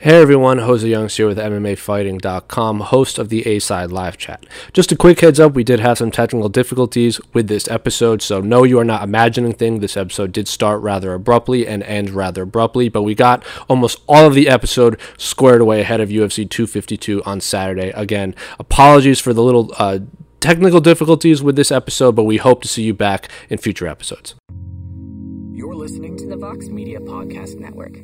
Hey everyone, Jose Youngs here with MMAfighting.com, host of the A-Side live chat. Just a quick heads up, we did have some technical difficulties with this episode, so no, you are not imagining things. This episode did start rather abruptly and end rather abruptly, but we got almost all of the episode squared away ahead of UFC 252 on Saturday. Again, apologies for the little technical difficulties with this episode, but we hope to see you back in future episodes. You're listening to the Vox Media Podcast Network.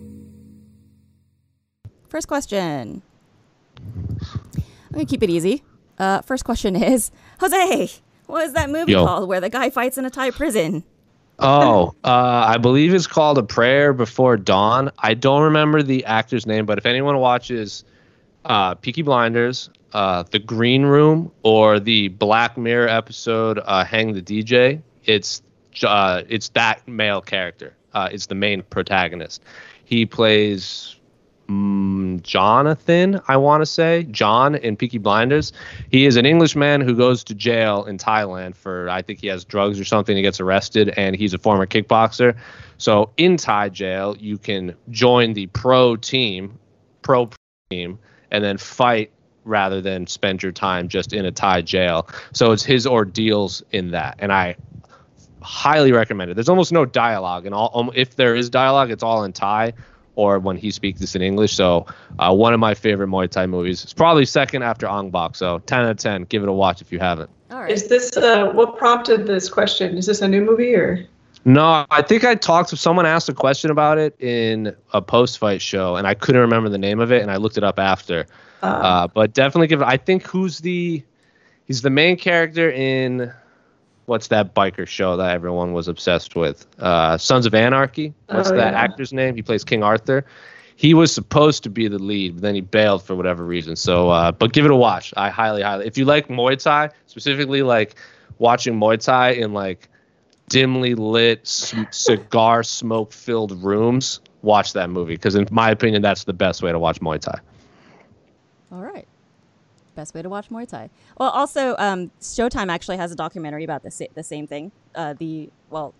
First question. I'm going to keep it easy. First question is, Jose, what is that movie called where the guy fights in a Thai prison? I believe it's called A Prayer Before Dawn. I don't remember the actor's name, but if anyone watches Peaky Blinders, The Green Room, or the Black Mirror episode Hang the DJ, it's that male character. It's the main protagonist. He plays Jonathan, I want to say, John in Peaky Blinders. He is an Englishman who goes to jail in Thailand for, I think he has drugs or something. He gets arrested, and he's a former kickboxer. So in Thai jail, you can join the pro team, and then fight rather than spend your time just in a Thai jail. So it's his ordeals in that, and I highly recommend it. There's almost no dialogue, and if there is dialogue, it's all in Thai, or when he speaks this in English. So one of my favorite Muay Thai movies. It's probably second after Ong Bak. So 10 out of 10. Give it a watch if you haven't. All right. Is this, what prompted this question? Is this a new movie or? No, I think I talked to someone, asked a question about it in a post-fight show, and I couldn't remember the name of it, and I looked it up after. But definitely give it, I think he's the main character in, what's that biker show that everyone was obsessed with? Sons of Anarchy. What's that actor's name? He plays King Arthur. He was supposed to be the lead, but then he bailed for whatever reason. So, but give it a watch. I highly, if you like Muay Thai, specifically like watching Muay Thai in like dimly lit, cigar smoke-filled rooms, watch that movie. Because in my opinion, that's the best way to watch Muay Thai. All right. Best way to watch Muay Thai. Well, also, Showtime actually has a documentary about the same thing. The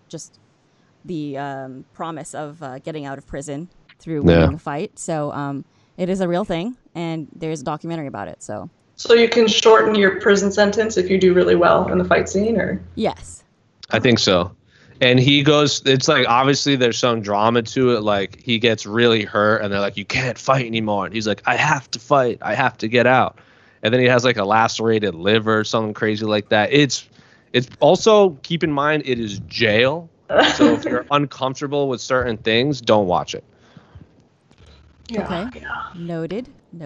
promise of getting out of prison through winning a fight. So it is a real thing, and there's a documentary about it. So you can shorten your prison sentence if you do really well in the fight scene, or? Yes. I think so. And he goes, it's like, obviously there's some drama to it. Like he gets really hurt and they're like, you can't fight anymore. And he's like, I have to fight. I have to get out. And then he has like a lacerated liver or something crazy like that. It's also, keep in mind, it is jail. So if you're uncomfortable with certain things, don't watch it. Yeah. Okay. Yeah. Noted.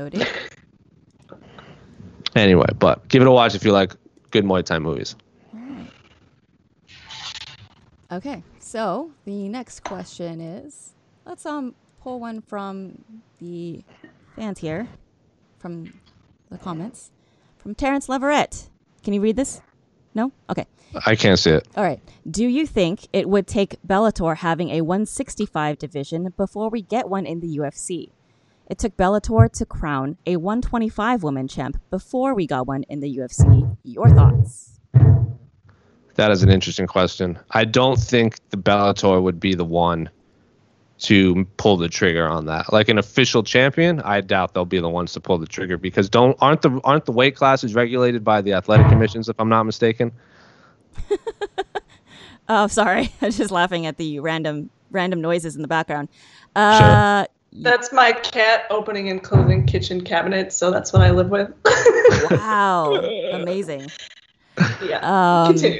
Anyway, but give it a watch if you like good Muay Thai movies. Okay, so the next question is, let's pull one from the fans here, from the comments, from Terrence Leverett. Can you read this? No? Okay. I can't see it. All right. Do you think it would take Bellator having a 165 division before we get one in the UFC? It took Bellator to crown a 125 woman champ before we got one in the UFC. Your thoughts? That is an interesting question. I don't think the Bellator would be the one to pull the trigger on that. Like an official champion, I doubt they'll be the ones to pull the trigger because aren't the weight classes regulated by the athletic commissions, if I'm not mistaken? Oh, sorry. I was just laughing at the random noises in the background. Sure. That's my cat opening and closing kitchen cabinets, so that's what I live with. Wow. Amazing. Yeah. Continue.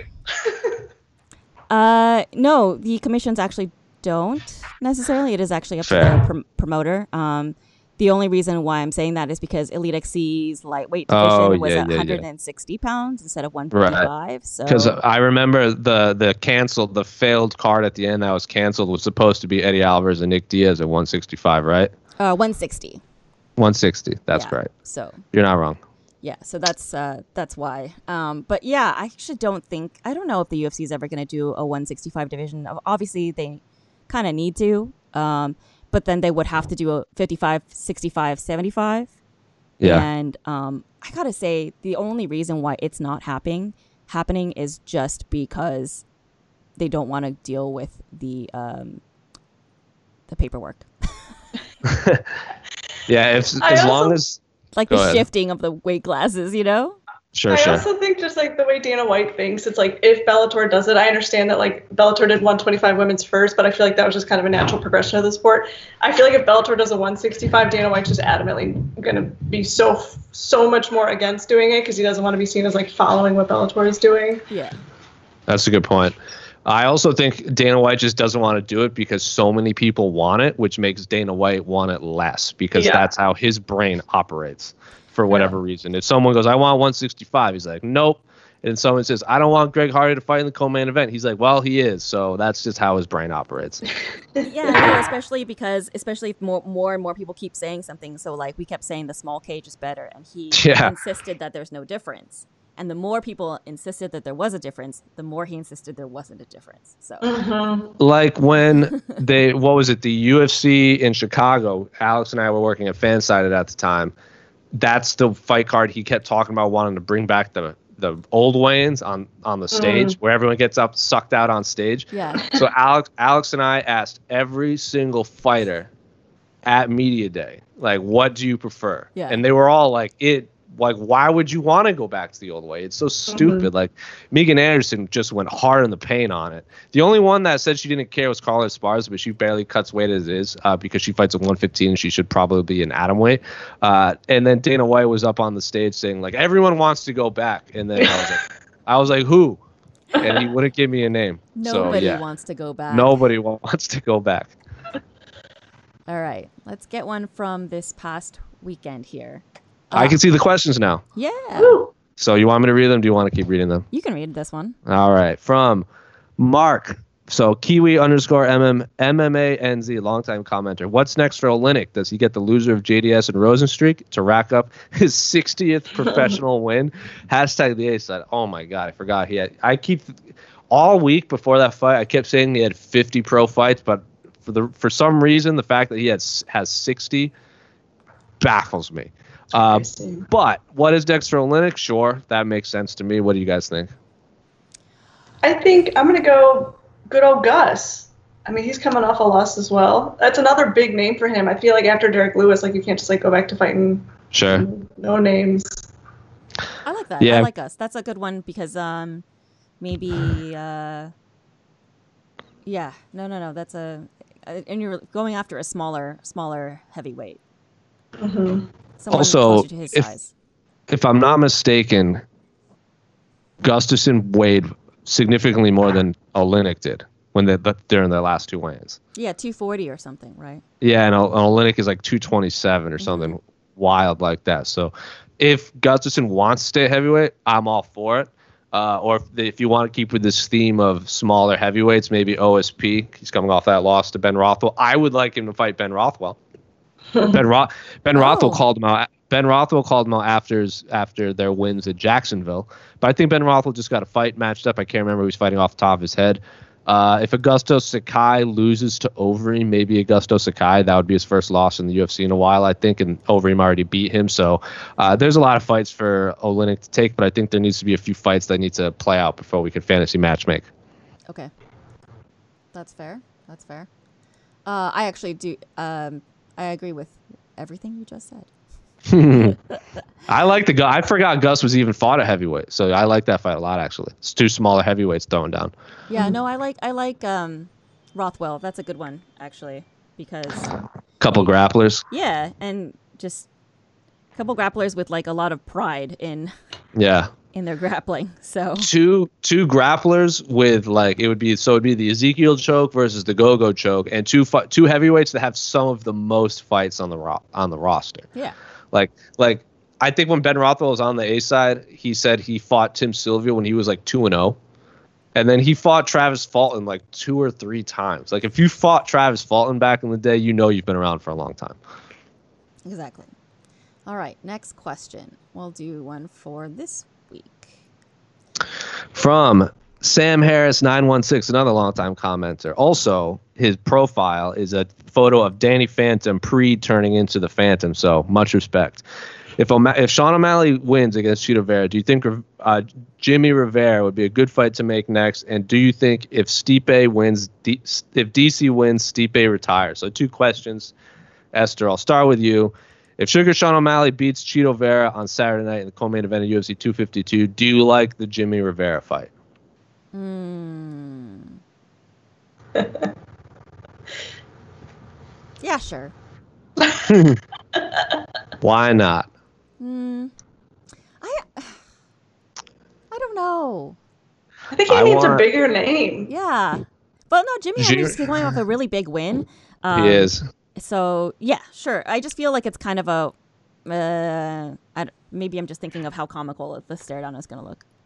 No, the commissions actually don't necessarily. It is actually up to the promoter. The only reason why I'm saying that is because Elite XC's lightweight division was at 160 pounds instead of 155. Right. So because I remember the failed card at the end that was canceled was supposed to be Eddie Alvarez and Nick Diaz at 165, right? 160. 160. That's correct. So you're not wrong. Yeah, so that's why. But yeah, I actually I don't know if the UFC is ever going to do a 165 division. Obviously, they kind of need to, but then they would have to do a 55, 65, 75. Yeah. And I got to say, the only reason why it's not happening is just because they don't want to deal with the paperwork. Yeah, if I as also- long as Like Go the ahead. shifting of the weight classes, you know? sure. I also think just like the way Dana White thinks, it's like if Bellator does it, I understand that like Bellator did 125 women's first, but I feel like that was just kind of a natural progression of the sport. I feel like if Bellator does a 165, Dana White's just adamantly going to be so much more against doing it because he doesn't want to be seen as like following what Bellator is doing. Yeah. That's a good point. I also think Dana White just doesn't want to do it because so many people want it, which makes Dana White want it less because Yeah. that's how his brain operates for whatever reason. If someone goes, I want 165, he's like, nope. And someone says, I don't want Greg Hardy to fight in the co-main event. He's like, well, he is. So that's just how his brain operates. Yeah, no, especially if more and more people keep saying something. So like we kept saying the small cage is better, and he Yeah. insisted that there's no difference. And the more people insisted that there was a difference, the more he insisted there wasn't a difference. So Like when what was it, the UFC in Chicago, Alex and I were working at Fansided at the time. That's the fight card he kept talking about wanting to bring back the old weigh-ins on the stage where everyone gets up sucked out on stage. yeah, So Alex and I asked every single fighter at media day, like, what do you prefer? Yeah. And they were all like, why would you want to go back to the old way? It's so stupid. Like Megan Anderson just went hard in the paint on it. The only one that said she didn't care was Carla Esparza, but she barely cuts weight as it is because she fights at 115 and she should probably be an atom weight. And then Dana White was up on the stage saying like, everyone wants to go back. And then I was like, who? And he wouldn't give me a name. nobody so, yeah. wants to go back. Nobody wants to go back. All right, let's get one from this past weekend here. I can see the questions now. Yeah, So you want me to read them? Do you want to keep reading them? you can read this one. All right. From Mark. So Kiwi_MMA NZ, longtime commenter. What's next for Olynyk? Does he get the loser of JDS and Rosenstreak to rack up his 60th professional win? Hashtag the A side. Oh my God, I forgot all week before that fight, I kept saying he had 50 pro fights, but for some reason, the fact that he has 60 baffles me. But what is next for Olynyk? Sure, that makes sense to me. What do you guys think? I think I'm going to go good old Gus. I mean, he's coming off a loss as well. That's another big name for him. I feel like after Derek Lewis, like you can't just like go back to fighting Sure. no names. I like that. Yeah. I like us. That's a good one because maybe yeah. No. That's and you're going after a smaller heavyweight. Someone Also, closer to his size. If I'm not mistaken, Gustafsson weighed significantly more than Olynyk did during their last two weigh-ins. Yeah, 240 or something, right? Yeah, and Olynyk is like 227 or something wild like that. So if Gustafsson wants to stay heavyweight, I'm all for it. Or if you want to keep with this theme of smaller heavyweights, maybe OSP. He's coming off that loss to Ben Rothwell. I would like him to fight Ben Rothwell. Ben Rothwell called him out. Ben Rothwell called him out after their wins at Jacksonville. But I think Ben Rothwell just got a fight matched up. I can't remember who he's fighting off the top of his head. If Augusto Sakai loses to Overeem, maybe Augusto Sakai, that would be his first loss in the UFC in a while, I think, and Overeem already beat him. So there's a lot of fights for Olynyk to take, but I think there needs to be a few fights that need to play out before we can fantasy matchmake. Okay. That's fair. I actually do. I agree with everything you just said. I like the guy. I forgot Gus was even fought at heavyweight, so I like that fight a lot. Actually, it's two smaller heavyweights throwing down. Yeah, no, I like Rothwell. That's a good one actually because Couple grapplers. yeah, and just a couple grapplers with like a lot of pride in Yeah. their grappling. So Two grapplers with like it'd be the Ezekiel choke versus the go-go choke, and two heavyweights that have some of the most fights on the roster. yeah, Like I think when Ben Rothwell was on the A side, he said he fought Tim Sylvia when he was like 2-0. And then he fought Travis Fulton like 2 or 3 times. Like if you fought Travis Fulton back in the day, you know you've been around for a long time. exactly. All right, next question. We'll do one for this week. From Sam Harris 916, another longtime commenter. Also, his profile is a photo of Danny Phantom turning into the Phantom. So much respect. If Sean O'Malley wins against Chito Vera, do you think Jimmy Rivera would be a good fight to make next? And do you think if Stipe wins, if DC wins, Stipe retires? So 2 questions. Esther, I'll start with you. If Sugar Sean O'Malley beats Chito Vera on Saturday night in the co-main event of UFC 252, do you like the Jimmy Rivera fight? Yeah, sure. Why not? I don't know. I think he needs a bigger name. Yeah. But no, Jimmy Henry's going off a really big win. He is. So, yeah, sure. I just feel like it's kind of a... maybe I'm just thinking of how comical the stare down is going to look.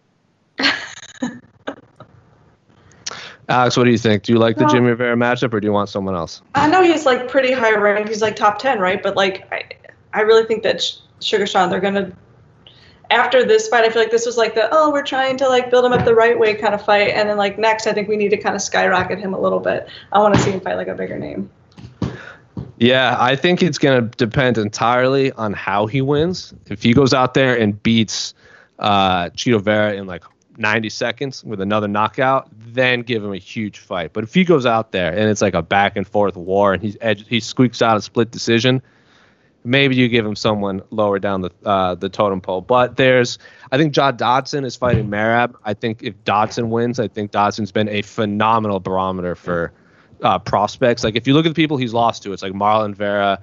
Alex, what do you think? Do you like the Jimmy Rivera matchup, or do you want someone else? I know he's like pretty high ranked. He's like top 10, right? But like, I really think that Sugar Sean, they're gonna. After this fight, I feel like this was like we're trying to like build him up the right way kind of fight, and then like next, I think we need to kind of skyrocket him a little bit. I want to see him fight like a bigger name. Yeah, I think it's going to depend entirely on how he wins. If he goes out there and beats Chito Vera in like 90 seconds with another knockout, then give him a huge fight. But if he goes out there and it's like a back and forth war and he squeaks out a split decision, maybe you give him someone lower down the totem pole. But I think John Dodson is fighting Merab. I think if Dodson wins, I think Dodson's been a phenomenal barometer for prospects. Like if you look at the people he's lost to, it's like Marlon Vera,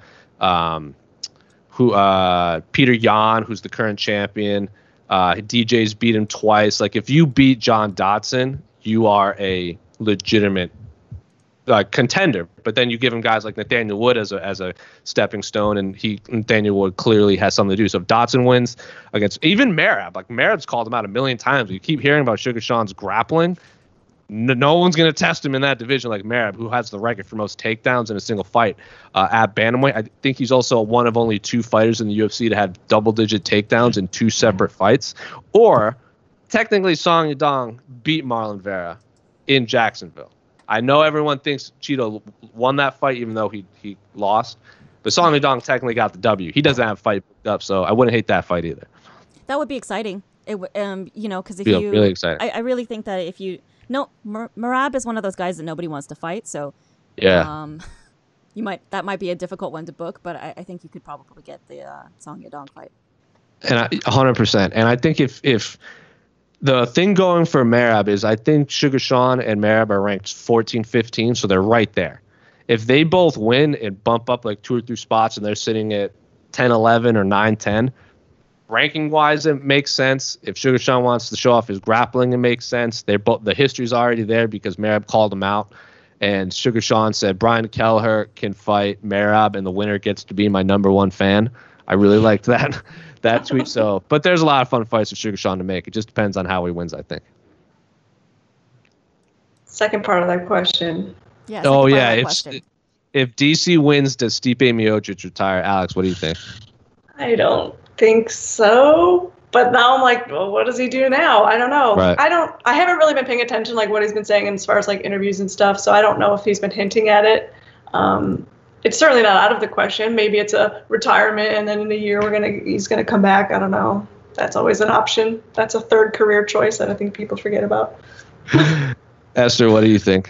Peter Yan, who's the current champion. DJ's beat him twice. Like if you beat John Dodson, you are a legitimate contender. But then you give him guys like Nathaniel Wood as a stepping stone, and Nathaniel Wood clearly has something to do. So if Dodson wins against even Merab, like Merab's called him out a million times. You keep hearing about Sugar Sean's grappling. No one's going to test him in that division like Merab, who has the record for most takedowns in a single fight at bantamweight. I think he's also one of only 2 fighters in the UFC to have double-digit takedowns in 2 separate fights. Or, technically, Song Yadong beat Marlon Vera in Jacksonville. I know everyone thinks Chito won that fight, even though he lost. But Song Yadong technically got the W. He doesn't have a fight booked up, so I wouldn't hate that fight either. That would be exciting. Because if you really exciting. I really think that if you... No, Merab is one of those guys that nobody wants to fight, so yeah, that might be a difficult one to book, but I think you could probably get the Song Yadong fight. And 100%. And I think if the thing going for Merab is, I think Sugar Sean and Merab are ranked 14, 15, so they're right there. If they both win and bump up like 2 or 3 spots and they're sitting at 10, 11 or 9, 10. Ranking wise, it makes sense. If Sugar Sean wants to show off his grappling, it makes sense. The history's already there because Merab called him out, and Sugar Sean said Brian Kelleher can fight Merab, and the winner gets to be my #1 fan. I really liked that tweet. So, but there's a lot of fun fights for Sugar Sean to make. It just depends on how he wins, I think. Second part of that question. Yeah. If DC wins, does Stipe Miocic retire? Alex, what do you think? I don't think so, but now I'm like, well, what does he do now? I don't know. Right. I haven't really been paying attention like what he's been saying as far as like interviews and stuff, so I don't know if he's been hinting at it. It's certainly not out of the question. Maybe it's a retirement and then in a year he's gonna come back. I don't know. That's always an option. That's a third career choice that I think people forget about. Esther, what do you think?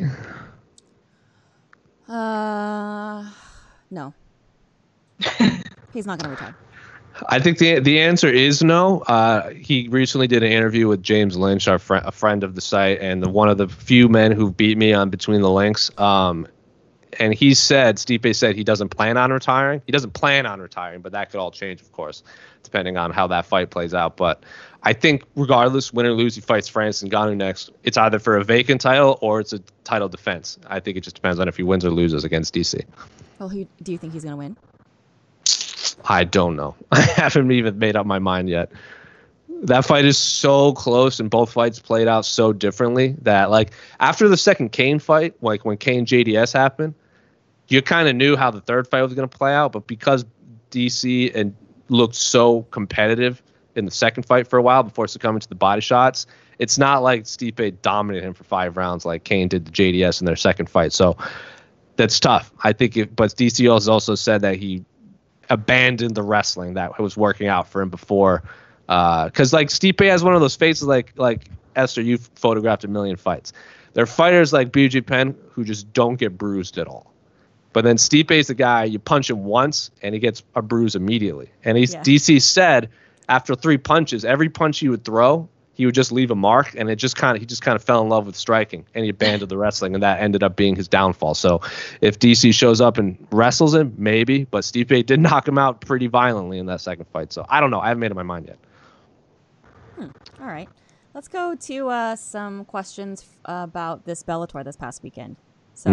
No. He's not gonna retire. I think the answer is no. He recently did an interview with James Lynch, a friend of the site, and one of the few men who beat me on Between the Links. And Stipe said he doesn't plan on retiring. He doesn't plan on retiring, but that could all change, of course, depending on how that fight plays out. But I think regardless, win or lose, he fights Francis Ngannou next. It's either for a vacant title or it's a title defense. I think it just depends on if he wins or loses against DC. Well, who do you think he's going to win? I don't know. I haven't even made up my mind yet. That fight is so close, and both fights played out so differently that, like, after the second Kane fight, like when Kane JDS happened, you kind of knew how the third fight was going to play out. But because DC looked so competitive in the second fight for a while before succumbing to the body shots, it's not like Stipe dominated him for 5 rounds like Kane did the JDS in their second fight. So that's tough. I think, but DC has also said that he abandoned the wrestling that was working out for him before, because like Stipe has one of those faces like Esther, you've photographed a million fights. There are fighters like BJ Penn who just don't get bruised at all, But then Stipe's the guy, you punch him once, and he gets a bruise immediately. And DC said after 3 punches, every punch he would throw, he would just leave a mark, and he just kind of fell in love with striking, and he abandoned the wrestling, and that ended up being his downfall. So if DC shows up and wrestles him, maybe, but Stipe did knock him out pretty violently in that second fight. So I don't know. I haven't made up my mind yet. All right. Let's go to some questions about this Bellator this past weekend. So,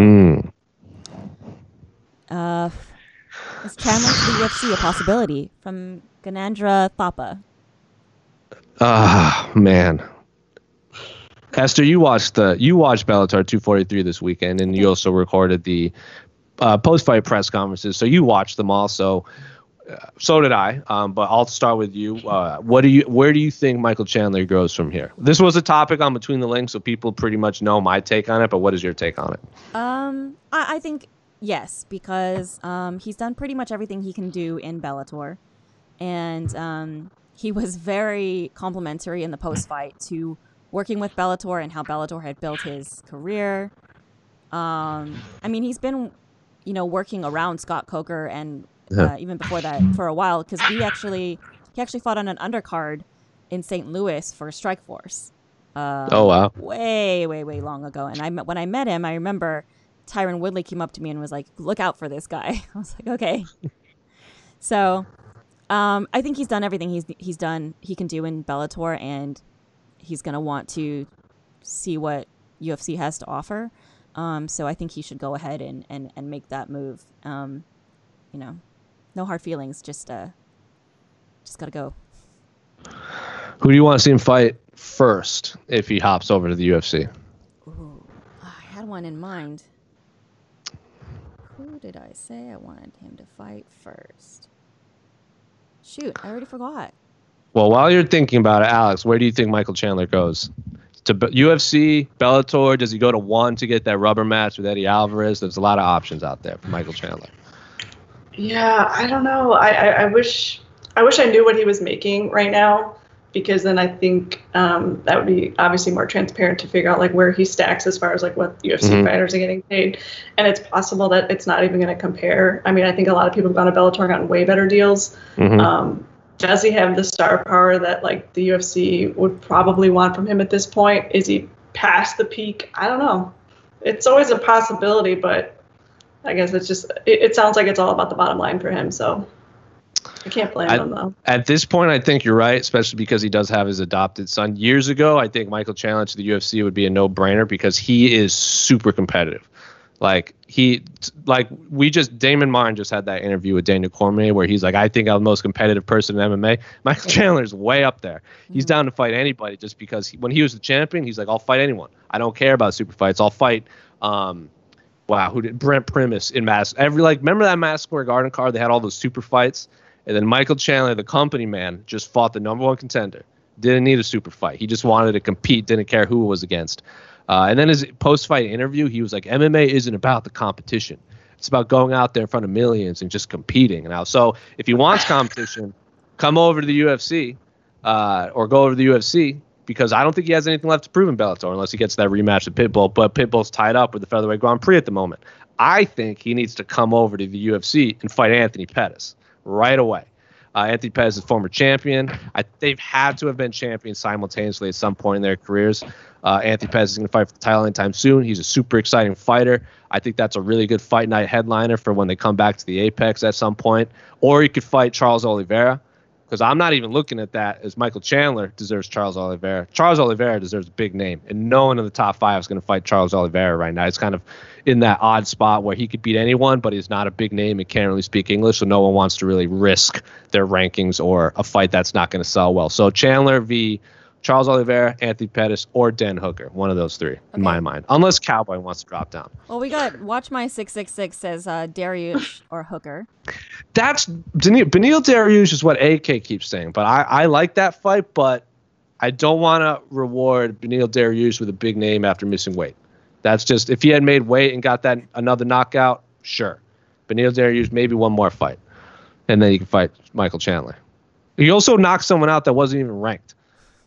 is Chandler to the UFC a possibility? From Ganandra Thapa. Man. Esther, you watched Bellator 243 this weekend, and you also recorded the post-fight press conferences. So you watched them all. So did I. But I'll start with you. Where do you think Michael Chandler goes from here? This was a topic on Between the Links, so people pretty much know my take on it. But what is your take on it? I think yes, because he's done pretty much everything he can do in Bellator, and he was very complimentary in the post-fight to working with Bellator and how Bellator had built his career. I mean, he's been, working around Scott Coker and even before that for a while, because he actually fought on an undercard in St. Louis for Strikeforce. Oh wow! Way long ago. And when I met him, I remember Tyron Woodley came up to me and was like, "Look out for this guy." I was like, "Okay." So. I think he's done everything he can do in Bellator, and he's going to want to see what UFC has to offer. So I think he should go ahead and make that move. No hard feelings, just got to go. Who do you want to see him fight first if he hops over to the UFC? Ooh, I had one in mind. Who did I say I wanted him to fight first? Shoot, I already forgot. Well, while you're thinking about it, Alex, where do you think Michael Chandler goes? To UFC, Bellator? Does he go to one to get that rubber match with Eddie Alvarez? There's a lot of options out there for Michael Chandler. Yeah, I don't know. I wish I knew what he was making right now, because then I think that would be obviously more transparent to figure out like where he stacks as far as like what UFC fighters are getting paid. And it's possible that it's not even going to compare. I mean, I think a lot of people have gone to Bellator and gotten way better deals. Does he have the star power that like the UFC would probably want from him at this point? Is he past the peak? I don't know. It's always a possibility, but I guess it's just, it sounds like it's all about the bottom line for him. So I can't blame him, though. At this point, I think you're right, especially because he does have his adopted son. Years ago, I think Michael Chandler to the UFC would be a no-brainer because he is super competitive. Damon Martin just had that interview with Daniel Cormier where he's like, I think I'm the most competitive person in MMA. Michael Chandler's way up there. He's down to fight anybody just because when he was the champion, he's like, I'll fight anyone. I don't care about super fights. I'll fight Brent Primus in remember that Madison Square Garden card? They had all those super fights. And then Michael Chandler, the company man, just fought the number one contender. Didn't need a super fight. He just wanted to compete, didn't care who it was against. And then his post-fight interview, he was like, MMA isn't about the competition. It's about going out there in front of millions and just competing. So if he wants competition, come over to the UFC or go over to the UFC, because I don't think he has anything left to prove in Bellator unless he gets that rematch with Pitbull. But Pitbull's tied up with the Featherweight Grand Prix at the moment. I think he needs to come over to the UFC and fight Anthony Pettis right away. Anthony Pettis is former champion. They've had to have been champions simultaneously at some point in their careers. Anthony Pettis is going to fight for the title anytime soon. He's a super exciting fighter. I think that's a really good fight night headliner for when they come back to the Apex at some point. Or he could fight Charles Oliveira, because I'm not even looking at that as Michael Chandler deserves Charles Oliveira. Charles Oliveira deserves a big name, and no one in the top 5 is going to fight Charles Oliveira right now. It's kind of in that odd spot where he could beat anyone, but he's not a big name and can't really speak English, so no one wants to really risk their rankings or a fight that's not going to sell well. So Chandler v. Charles Oliveira, Anthony Pettis, or Dan Hooker. One of those three, in my mind. Unless Cowboy wants to drop down. Well, we got Watch My 666 says Dariush or Hooker. That's Beneil Dariush is what AK keeps saying. But I like that fight, but I don't want to reward Beneil Dariush with a big name after missing weight. That's just, if he had made weight and got that another knockout, sure. Beneil Dariush, maybe one more fight. And then he can fight Michael Chandler. He also knocked someone out that wasn't even ranked.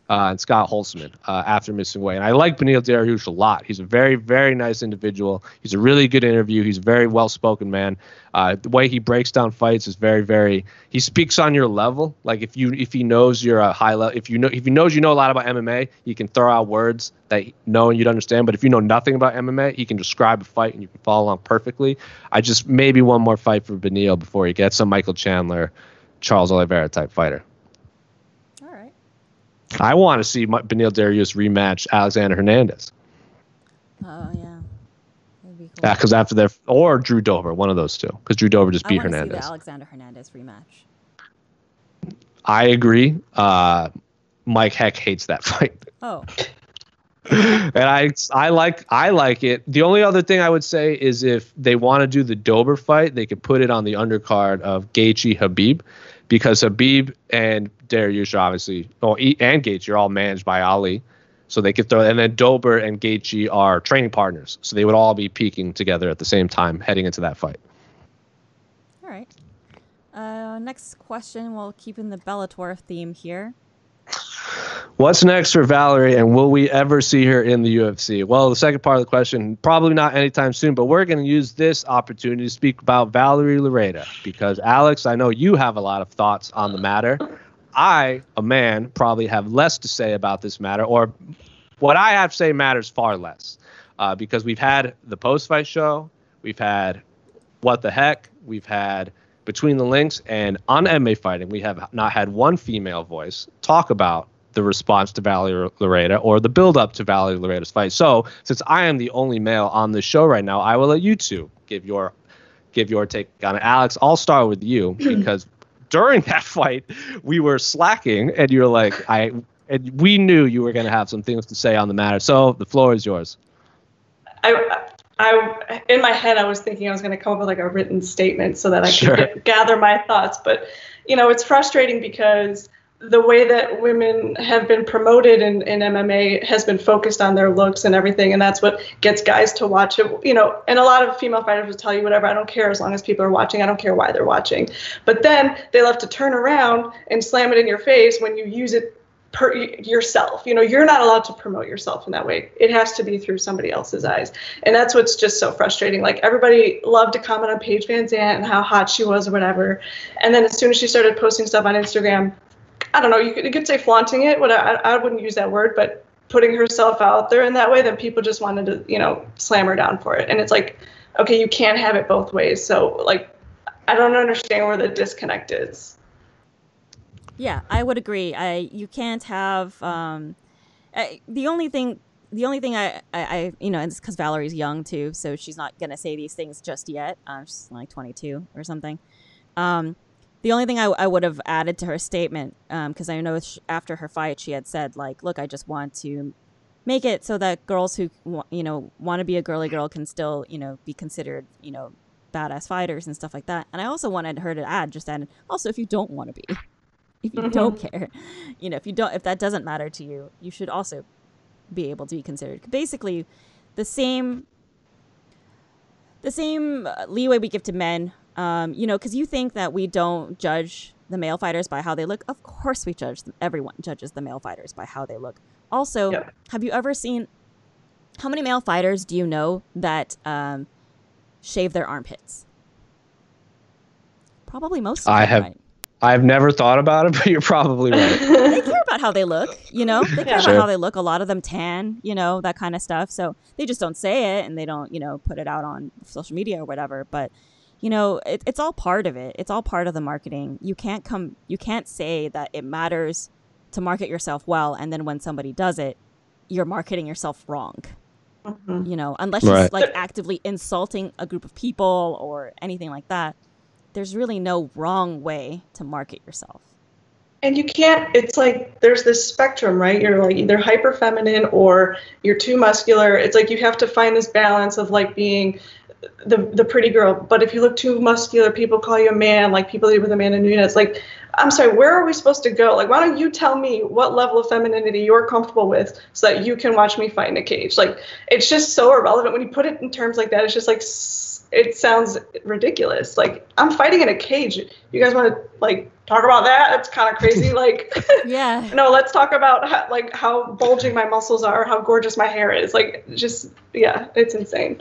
and Scott Holtzman after missing weight. And I like Beneil Dariush a lot. He's a very, very nice individual. He's a really good interview. He's a very well-spoken man. The way he breaks down fights is very, very. He speaks on your level. Like if he knows you're a high level, if he knows you know a lot about MMA, he can throw out words that you'd understand. But if you know nothing about MMA, he can describe a fight and you can follow along perfectly. I just maybe one more fight for Beneil before he gets some Michael Chandler, Charles Oliveira type fighter. I want to see Beneil Dariush rematch Alexander Hernandez. Oh, yeah. That'd be cool. Yeah, because after their or Drew Dober, one of those two, because Drew Dober just beat Hernandez. I want to see the Alexander Hernandez rematch. I agree. Mike Heck hates that fight. Oh. And I like it. The only other thing I would say is if they want to do the Dober fight, they could put it on the undercard of Gaethje Habib, because Habib and Dariush obviously, and Gaethje are all managed by Ali, so they could throw. And then Dober and Gaethje are training partners, so they would all be peaking together at the same time heading into that fight. All right. Next question. We'll keep in the Bellator theme here. What's next for Valerie, and will we ever see her in the UFC? Well, the second part of the question, probably not anytime soon, but we're going to use this opportunity to speak about Valerie Loureda, because, Alex, I know you have a lot of thoughts on the matter. I, a man, probably have less to say about this matter, or what I have to say matters far less, because we've had the post-fight show, we've had What the Heck, we've had Between the Links, and on MMA Fighting, we have not had one female voice talk about the response to Valerie Loureda or the build-up to Valerie Loreda's fight. So, since I am the only male on this show right now, I will let you two give your take on it. Alex, I'll start with you, because during that fight, we were slacking, and you're like, and we knew you were going to have some things to say on the matter. So, the floor is yours. I in my head, I was thinking I was going to come up with like a written statement so that I could gather my thoughts. But, it's frustrating because the way that women have been promoted in MMA has been focused on their looks and everything. And that's what gets guys to watch it, and a lot of female fighters will tell you whatever. I don't care as long as people are watching. I don't care why they're watching. But then they love to turn around and slam it in your face when you use it yourself. You're not allowed to promote yourself in that way. It has to be through somebody else's eyes. And that's what's just so frustrating. Like, everybody loved to comment on Paige Van Zandt and how hot she was or whatever. And then as soon as she started posting stuff on Instagram, I don't know, you could say flaunting it, but I wouldn't use that word, but putting herself out there in that way, then people just wanted to, slam her down for it. And it's like, okay, you can't have it both ways. So, like, I don't understand where the disconnect is. Yeah, I would agree. You can't have the only thing I and it's because Valerie's young too, so she's not gonna say these things just yet. She's like 22 or something. The only thing I would have added to her statement, because I know after her fight she had said, like, look, I just want to make it so that girls who want to be a girly girl can still be considered badass fighters and stuff like that. And I also wanted her to add also, if you don't want to be. If you don't care, if that doesn't matter to you, you should also be able to be considered. Basically, the same leeway we give to men, because you think that we don't judge the male fighters by how they look. Of course we judge them. Everyone judges the male fighters by how they look. Also, Have you ever seen, how many male fighters do you know that shave their armpits? Probably most of them. I have. Right? I've never thought about it, but you're probably right. They care about how they look, They care about how they look. A lot of them tan, that kind of stuff. So they just don't say it and they don't, put it out on social media or whatever. But, it's all part of it. It's all part of the marketing. You can't say that it matters to market yourself well, and then when somebody does it, you're marketing yourself wrong. Unless you're like actively insulting a group of people or anything like that. There's really no wrong way to market yourself. And you can't, it's like, there's this spectrum, right? You're like either hyper feminine or you're too muscular. It's like you have to find this balance of like being the pretty girl. But if you look too muscular, people call you a man, like people do with Amanda Nunes. Like, I'm sorry, where are we supposed to go? Like, why don't you tell me what level of femininity you're comfortable with so that you can watch me fight in a cage? Like, it's just so irrelevant when you put it in terms like that. It's just like, it sounds ridiculous. Like, I'm fighting in a cage. You guys want to like talk about that? That's kind of crazy. Like, Yeah. no, let's talk about how bulging my muscles are, how gorgeous my hair is. Like, just, yeah, it's insane.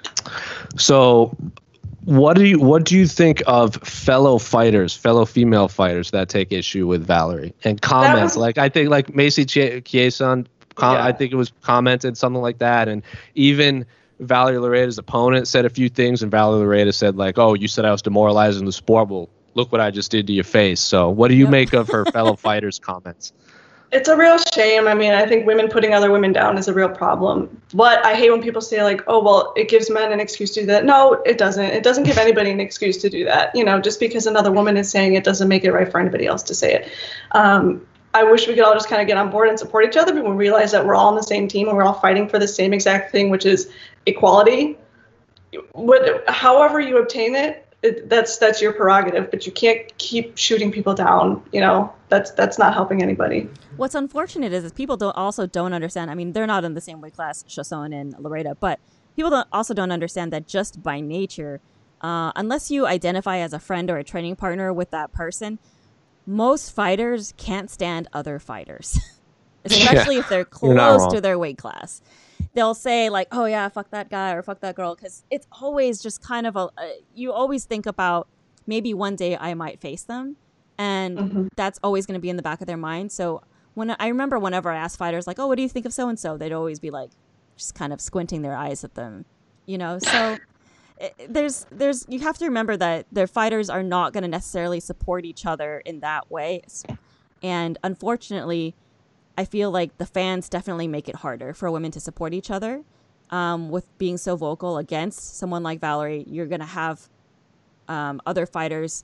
So what do you think of fellow female fighters that take issue with Valerie and comments? Like, I think like Macy Chiasson, I think it was commented something like that. And even Valerie Loreda's opponent said a few things, and Valerie Loreda said like, oh, you said I was demoralizing the sport. Well, look what I just did to your face. So what do you make of her fellow fighters' comments? It's a real shame. I mean, I think women putting other women down is a real problem. But I hate when people say like, oh, well, it gives men an excuse to do that. No, it doesn't. It doesn't give anybody an excuse to do that. You know, just because another woman is saying it doesn't make it right for anybody else to say it. I wish we could all just kind of get on board and support each other, but we realize that we're all on the same team and we're all fighting for the same exact thing, which is equality. However you obtain it, that's your prerogative, but you can't keep shooting people down. You know, that's not helping anybody. What's unfortunate is people don't understand. I mean, they're not in the same weight class, Chiasson and Loreda, but people also don't understand that just by nature, unless you identify as a friend or a training partner with that person, most fighters can't stand other fighters, especially if they're close to their weight class. They'll say like, oh yeah, fuck that guy or fuck that girl, because it's always just kind of you always think about maybe one day I might face them, and that's always going to be in the back of their mind. So I remember whenever I asked fighters like, oh, what do you think of so-and-so? They'd always be like, just kind of squinting their eyes at them, you know? So there's you have to remember that their fighters are not going to necessarily support each other in that way. And unfortunately, I feel like the fans definitely make it harder for women to support each other. With being so vocal against someone like Valerie, you're going to have other fighters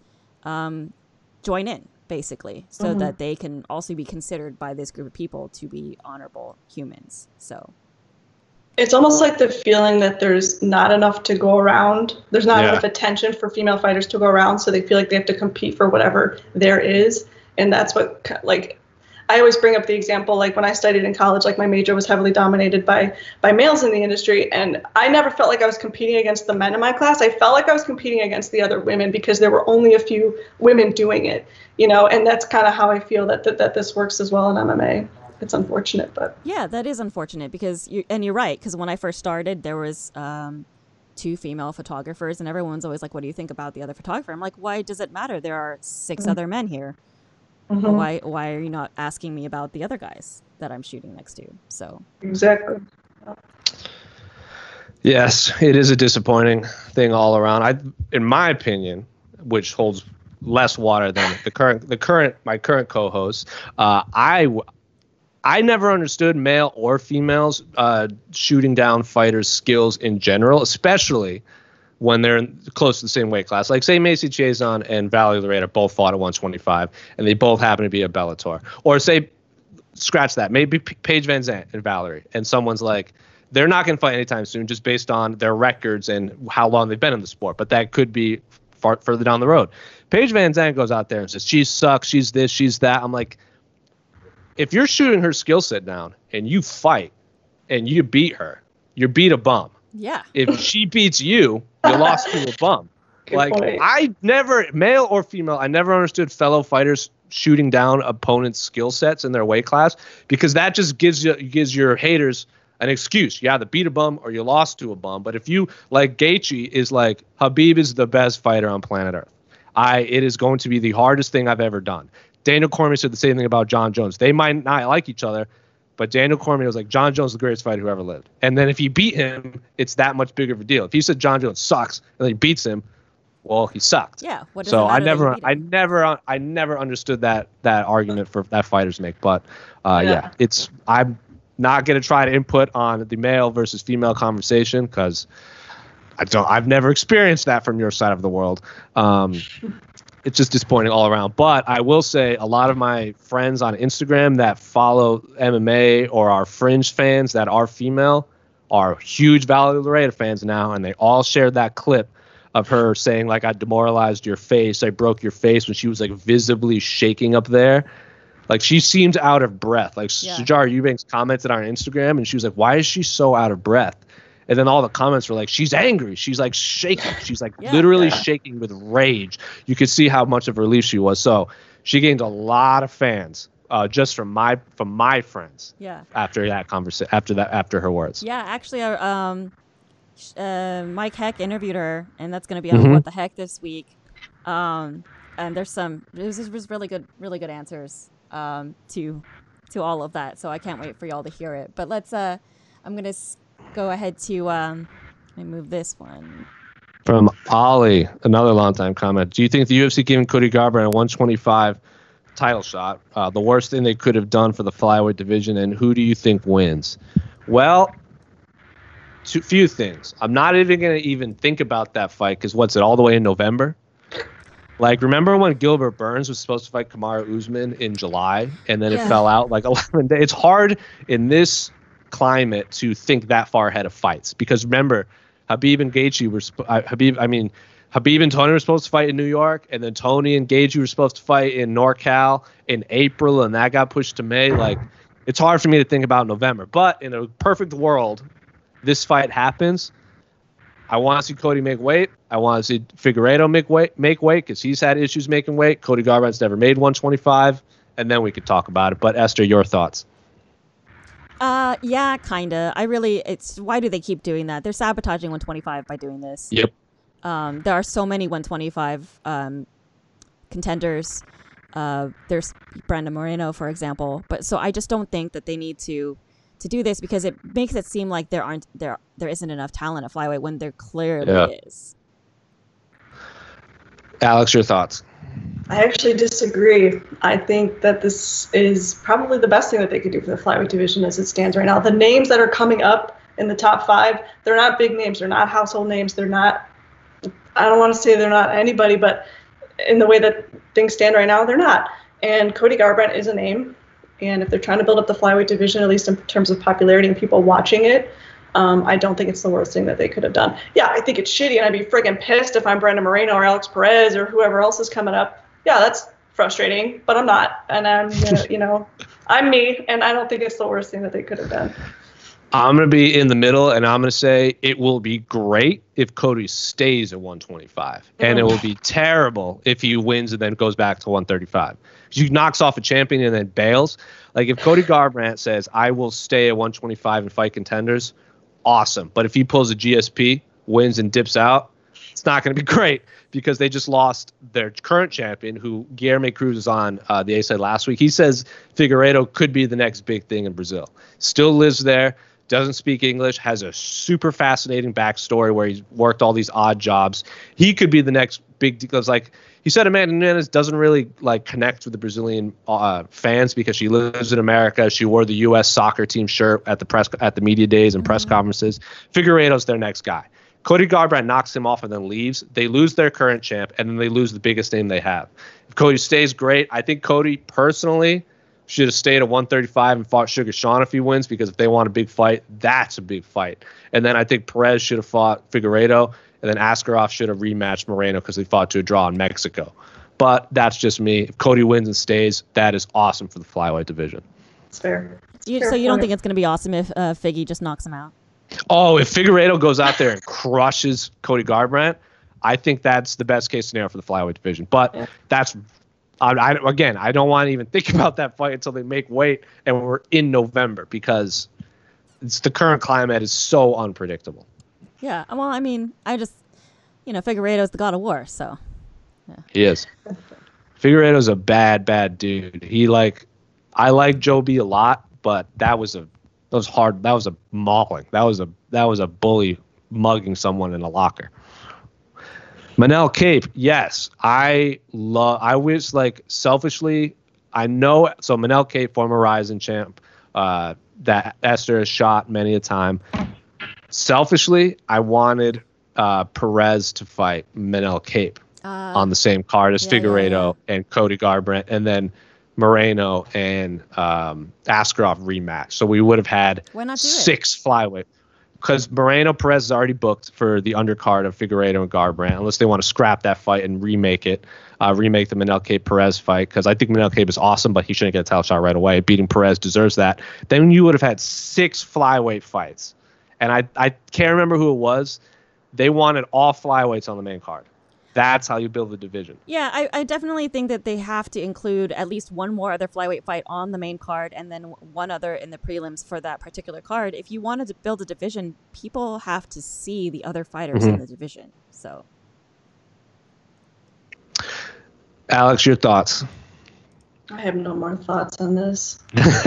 join in, basically, so that they can also be considered by this group of people to be honorable humans. So it's almost like the feeling that there's not enough to go around. There's not enough attention for female fighters to go around, so they feel like they have to compete for whatever there is. And that's what, like, I always bring up the example, like when I studied in college, like my major was heavily dominated by males in the industry. And I never felt like I was competing against the men in my class. I felt like I was competing against the other women because there were only a few women doing it, you know, and that's kind of how I feel that this works as well in MMA. It's unfortunate, but yeah, that is unfortunate because you're right. Because when I first started, there was 2 female photographers, and everyone's always like, "What do you think about the other photographer?" I'm like, "Why does it matter? There are 6 other men here. Why are you not asking me about the other guys that I'm shooting next to?" So exactly. Yes, it is a disappointing thing all around. In my opinion, which holds less water than my current co-host, I never understood male or females shooting down fighters' skills in general, especially when they're close to the same weight class. Like, say Macy Chiasson and Valerie Loreda both fought at 125, and they both happen to be at Bellator. Or say, scratch that, maybe Paige Van Zandt and Valerie, and someone's like, they're not going to fight anytime soon just based on their records and how long they've been in the sport, but that could be further down the road. Paige Van Zandt goes out there and says, she sucks, she's this, she's that. I'm like, if you're shooting her skill set down and you fight and you beat her, you beat a bum. yeah, If she beats you, you lost to a bum. Good point. I never, male or female, I never understood fellow fighters shooting down opponents' skill sets in their weight class, because that just gives your haters an excuse. You either beat a bum or you lost to a bum. But if you, like Gaethje is like, Khabib is the best fighter on planet Earth. It is going to be the hardest thing I've ever done. Daniel Cormier said the same thing about John Jones. They might not like each other, but Daniel Cormier was like, John Jones is the greatest fighter who ever lived. And then if you beat him, it's that much bigger of a deal. If you said John Jones sucks and then he beats him, well, he sucked. yeah. What does So it I matter that you beat him? never understood that argument for that fighters make. But yeah, I'm not gonna try to input on the male versus female conversation because I've never experienced that from your side of the world. It's just disappointing all around. But I will say a lot of my friends on Instagram that follow MMA or are fringe fans that are female are huge Valerie Loreda fans now, and they all shared that clip of her saying, like, I demoralized your face, I broke your face, when she was like visibly shaking up there. Like, she seemed out of breath. Like, Yeah. Sujara Eubanks commented on Instagram, and she was like, why is she so out of breath? And then all the comments were like, she's angry. She's like shaking. She's like Yeah. literally shaking with rage. You could see how much of a relief she was. So she gained a lot of fans just from my friends. Yeah. After that conversation, after her words. Yeah, actually, Mike Heck interviewed her, and that's going to be on What the Heck this week. And there's it was really good answers to all of that. So I can't wait for y'all to hear it. But let's I'm going to go ahead to let me move this one. From Ollie, another longtime comment. Do you think the UFC giving Cody Garbrandt a 125 title shot the worst thing they could have done for the flyweight division, and who do you think wins? Well, few things. I'm not even going to even think about that fight because what's it, all the way in November? Like, remember when Gilbert Burns was supposed to fight Kamaru Usman in July, and then it fell out like 11 days? It's hard in this climate to think that far ahead of fights because remember, Habib and Gaethje Habib and Tony were supposed to fight in New York, and then Tony and Gaethje were supposed to fight in NorCal in April, and that got pushed to May. Like, it's hard for me to think about November. But in a perfect world, this fight happens. I want to see Cody make weight. I want to see Figueiredo make weight because he's had issues making weight. Cody Garbrandt's never made 125, and then we could talk about it. But Esther, your thoughts? Yeah, kinda. It's why do they keep doing that? They're sabotaging 125 by doing this. Yep. There are so many 125 contenders. There's Brandon Moreno, for example. But so I just don't think that they need to do this because it makes it seem like there isn't enough talent at flyweight when there clearly is. Alex, your thoughts? I actually disagree. I think that this is probably the best thing that they could do for the flyweight division as it stands right now. The names that are coming up in the top 5, they're not big names. They're not household names. They're not, I don't want to say they're not anybody, but in the way that things stand right now, they're not. And Cody Garbrandt is a name. And if they're trying to build up the flyweight division, at least in terms of popularity and people watching it, I don't think it's the worst thing that they could have done. Yeah, I think it's shitty, and I'd be friggin' pissed if I'm Brandon Moreno or Alex Perez or whoever else is coming up. Yeah, that's frustrating, but I'm not. And I'm gonna, I'm me, and I don't think it's the worst thing that they could have done. I'm going to be in the middle, and I'm going to say it will be great if Cody stays at 125. And it will be terrible if he wins and then goes back to 135. He knocks off a champion and then bails. Like, if Cody Garbrandt says, I will stay at 125 and fight contenders, awesome. But if he pulls a GSP, wins, and dips out, it's not going to be great because they just lost their current champion, who Guilherme Cruz is on the A-side last week. He says Figueiredo could be the next big thing in Brazil. Still lives there. Doesn't speak English, has a super fascinating backstory where he's worked all these odd jobs. He could be the next big deal. Like he said, Amanda Nunes doesn't really like connect with the Brazilian fans because she lives in America. She wore the U.S. soccer team shirt at the media days and press conferences. Figueiredo's their next guy. Cody Garbrandt knocks him off and then leaves. They lose their current champ, and then they lose the biggest name they have. If Cody stays, great. I think Cody personally should have stayed at 135 and fought Sugar Sean if he wins, because if they want a big fight, that's a big fight. And then I think Perez should have fought Figueiredo, and then Askarov should have rematched Moreno because they fought to a draw in Mexico. But that's just me. If Cody wins and stays, that is awesome for the flyweight division. It's fair. So you don't think it's going to be awesome if Figgy just knocks him out? Oh, if Figueiredo goes out there and crushes Cody Garbrandt, I think that's the best case scenario for the flyweight division. But that's... I don't want to even think about that fight until they make weight and we're in November, because the current climate is so unpredictable. Yeah, well, I mean, Figueiredo's the god of war, so. Yeah. He is. Figueiredo's a bad dude. I like Joe B a lot, but that was hard. That was a mauling. That was a bully mugging someone in a locker. Manel Cape, yes. I was like, selfishly, I know. So Manel Cape, former Ryzen champ, that Esther has shot many a time. Selfishly, I wanted Perez to fight Manel Cape on the same card as Figueiredo and Cody Garbrandt, and then Moreno and Askarov rematch. So we would have had 6 flyweight. Because Moreno Perez is already booked for the undercard of Figueiredo and Garbrandt, unless they want to scrap that fight and remake the Manel Cape Perez fight. Because I think Manel Cape is awesome, but he shouldn't get a title shot right away. Beating Perez deserves that. Then you would have had 6 flyweight fights, and I can't remember who it was. They wanted all flyweights on the main card. That's how you build the division. Yeah, I definitely think that they have to include at least one more other flyweight fight on the main card and then one other in the prelims for that particular card. If you wanted to build a division, people have to see the other fighters in the division. So, Alex, your thoughts? I have no more thoughts on this.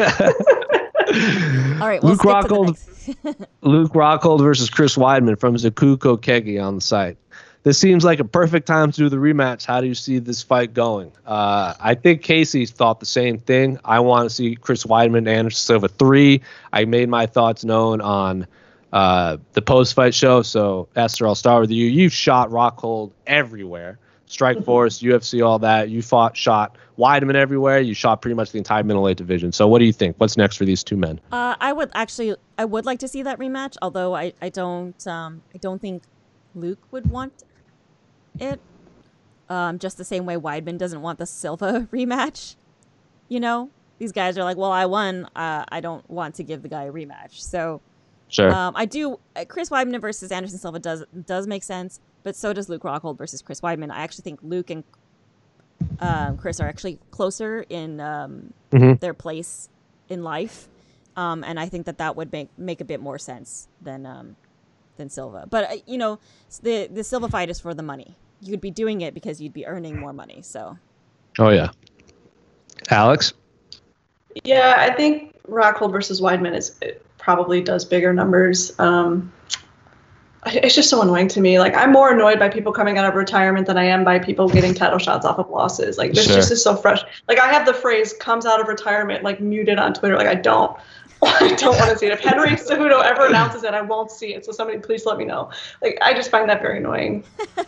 All right, we'll Luke skip to the Rockhold, next. Luke Rockhold versus Chris Weidman from Zakuko Kegi on the site. This seems like a perfect time to do the rematch. How do you see this fight going? I think Casey thought the same thing. I want to see Chris Weidman and Anderson Silva 3. I made my thoughts known on the post-fight show. So, Esther, I'll start with you. You shot Rockhold everywhere. Strikeforce, UFC, all that. You shot Weidman everywhere. You shot pretty much the entire middleweight division. So what do you think? What's next for these two men? I would like to see that rematch, although I don't think Luke would want it. Just the same way Weidman doesn't want the Silva rematch. You know, these guys are like, well, I won. I don't want to give the guy a rematch. So, sure. I do. Chris Weidman versus Anderson Silva does make sense, but so does Luke Rockhold versus Chris Weidman. I actually think Luke and Chris are actually closer in their place in life, and I think that would make a bit more sense than Silva. But the Silva fight is for the money. You'd be doing it because you'd be earning more money. So. Oh yeah. Alex. Yeah, I think Rockhold versus Weidman it probably does bigger numbers. It's just so annoying to me. Like, I'm more annoyed by people coming out of retirement than I am by people getting title shots off of losses. Like, this just is so fresh. Like, I have the phrase "comes out of retirement" like muted on Twitter. Like, I don't want to see it. If Henry Cejudo ever announces it, I won't see it. So somebody please let me know. Like, I just find that very annoying.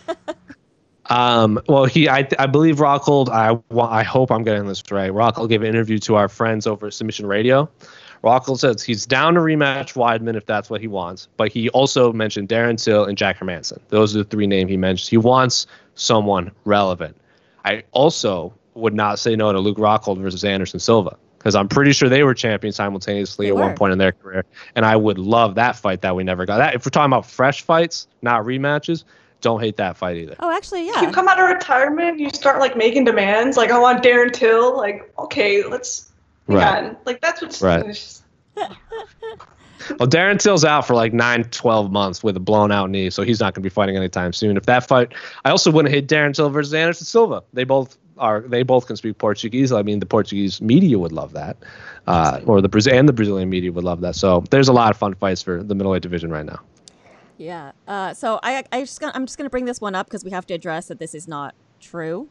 Well, I believe Rockhold, I hope I'm getting this right. Rockhold gave an interview to our friends over at Submission Radio. Rockhold says he's down to rematch Weidman if that's what he wants, but he also mentioned Darren Till and Jack Hermanson. Those are the three names he mentioned. He wants someone relevant. I also would not say no to Luke Rockhold versus Anderson Silva, because I'm pretty sure they were champions simultaneously at one point in their career, and I would love that fight that we never got. That, if we're talking about fresh fights, not rematches, don't hate that fight either. Oh, actually, yeah. If you come out of retirement, you start like making demands. Like, I want Darren Till. Like, okay, let's. Right. Like, that's what's right. Well, Darren Till's out for like 9-12 months with a blown out knee, so he's not going to be fighting anytime soon. If that fight, I also wouldn't hate Darren Till versus Anderson Silva. They both can speak Portuguese. I mean, the Portuguese media would love that, or the Brazilian media would love that. So there's a lot of fun fights for the middleweight division right now. Yeah. So I'm just gonna bring this one up because we have to address that this is not true.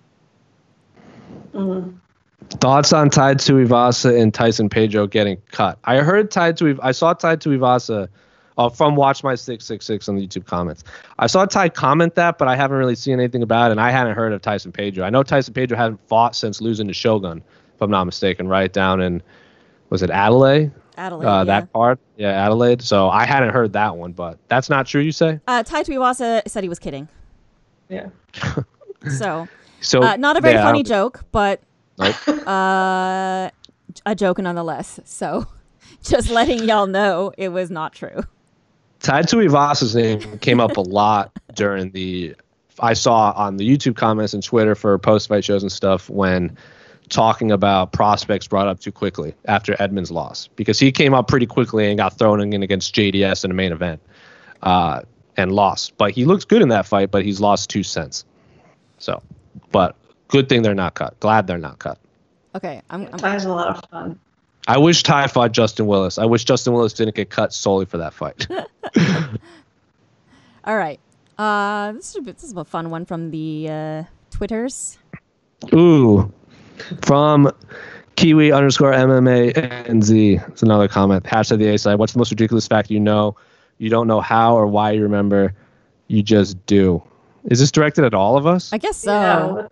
Mm-hmm. Thoughts on Tai Tuivasa and Tyson Pedro getting cut? I saw Tai Tuivasa from Watch My 666 on the YouTube comments. I saw Ty comment that, but I haven't really seen anything about it, and I hadn't heard of Tyson Pedro. I know Tyson Pedro hasn't fought since losing to Shogun, if I'm not mistaken, right down in, was it Adelaide? Adelaide, that part? Yeah, Adelaide. So I hadn't heard that one, but that's not true, you say? Tai Tuivasa said he was kidding. Yeah. So not a very yeah, funny joke, but nope. a joke nonetheless. So just letting y'all know it was not true. Tai Tuivasa's name came up a lot during I saw on the YouTube comments and Twitter for post-fight shows and stuff when talking about prospects brought up too quickly after Edmonds loss, because he came up pretty quickly and got thrown in against JDS in a main event and lost. But he looks good in that fight, but he's lost 2 cents. So, but good thing they're not cut. Glad they're not cut. Okay. Ty's a lot of fun. I wish Ty fought Justin Willis. I wish Justin Willis didn't get cut solely for that fight. All right. This is a fun one from the Twitters. Ooh. From Kiwi_MMA_NZ. It's another comment. Hashtag the A side. What's the most ridiculous fact you know? You don't know how or why you remember. You just do. Is this directed at all of us? I guess so.